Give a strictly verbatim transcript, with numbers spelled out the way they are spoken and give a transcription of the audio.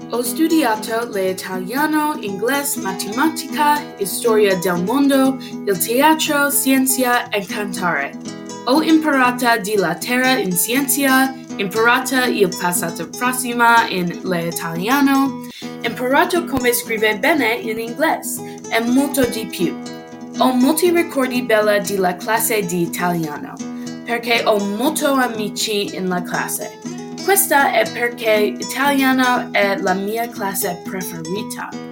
Ho studiato l'italiano, inglese, matematica, storia del mondo, il teatro, scienza e cantare. Ho imparata di la terra in scienza, imparata il passato prossimo in l'italiano, imparato come scrivere bene in inglese e molto di più. Ho molti ricordi belli della classe di italiano, perché ho molti amici in la classe. Questa è perché italiano è la mia classe preferita.